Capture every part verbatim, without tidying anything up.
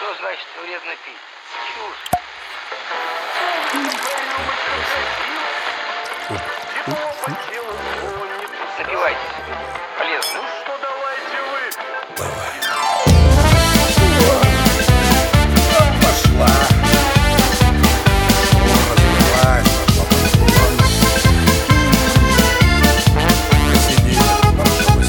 значит вредно пить? Чушь. Напивайтесь. Полезно. Ну что, давайте вы. Давай. Пошла. Разлилась, пошла,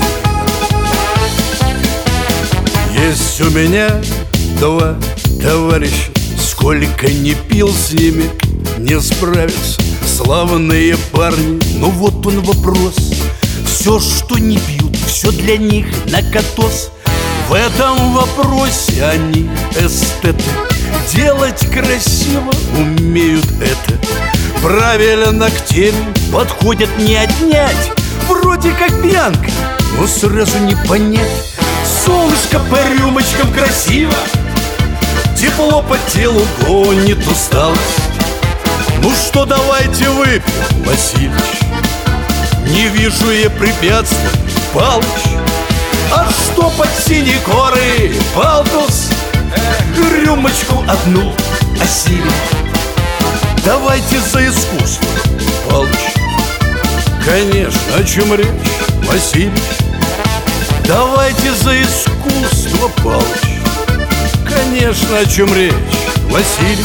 посиди. Есть у меня два товарища, сколько не пил с ними, не справится. Славные парни, но вот он вопрос. Все, что не пьют, все для них накатос. В этом вопросе они эстеты. Делать красиво умеют это. Правильно к теме подходят не отнять. Вроде как пьянка, но сразу не понять. Солнышко по рюмочкам красиво, тепло по телу гонит усталость. Ну что, давайте выпьем, Васильич. Не вижу я препятствий, Палыч. А что под синей корой, Палтус? Рюмочку одну осилим. Давайте за искусство, Палыч. Конечно, о чем речь, Васильич? Давайте за искусство, Палыч. Конечно, о чем речь, Васильич?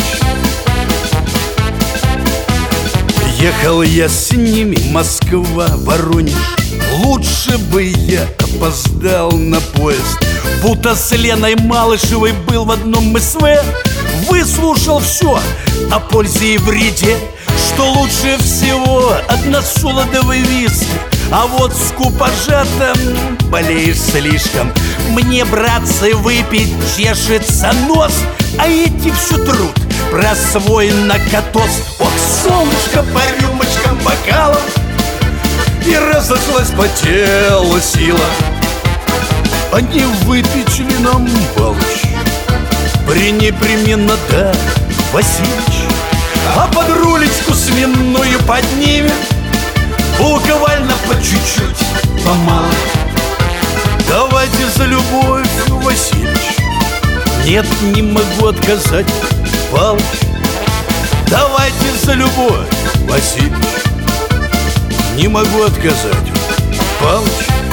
Ехал я с ними, Москва, Воронеж. Лучше бы я опоздал на поезд. Будто с Леной Малышевой был в одном СВ. Выслушал все о пользе и вреде, что лучше всего односолодовый виски. А вот с купажатом болеешь слишком. Мне, братцы, выпить чешется нос, а эти все труд про свой накатос. Ох, солнышко по рюмочкам бокалам, и разошлась по телу сила. А не выпить ли нам, Палыч? Пренепременно да, Васильич. А под рулечку свиную поднимем, буквально по чуть-чуть, помало. Давайте за любовь, Васильич. Нет, не могу отказать, Палыч. Давайте за любовь, Васильич. Не могу отказать, Палыч.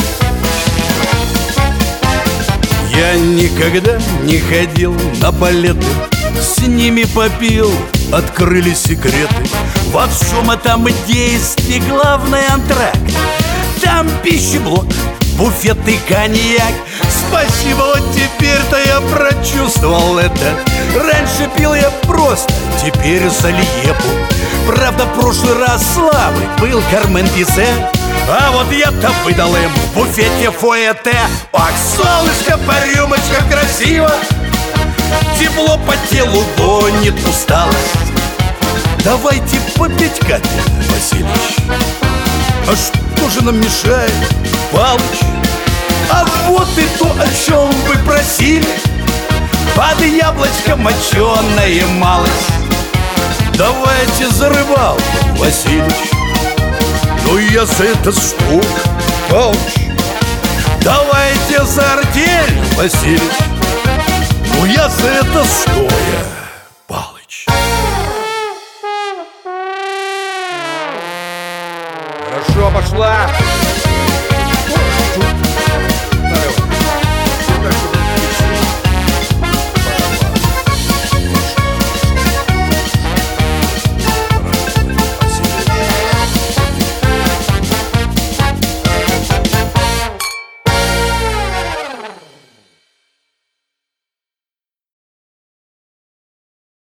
Я никогда не ходил на балеты, с ними попил, открыли секреты. Во всем этом действии главный антракт. Там пищеблок, буфет и коньяк. Спасибо, вот теперь-то я прочувствовал это. Раньше пил я просто, теперь за льепу. Правда, в прошлый раз слабый был Кармен Бизе, а вот я-то выдал им в буфете фуэте. Ах, солнышко по рюмочкам красиво, тепло по телу гонит усталость. Давайте попить капель, Васильич. А что же нам мешает, Палыч? А вот и то, о чем вы просили. Под яблочко моченая малость. Давайте за рыбалку, Васильич. Ну я за это стою, Палыч. Давайте за артель, Васильич. Ну я за это стоя, Палыч. Хорошо, пошла.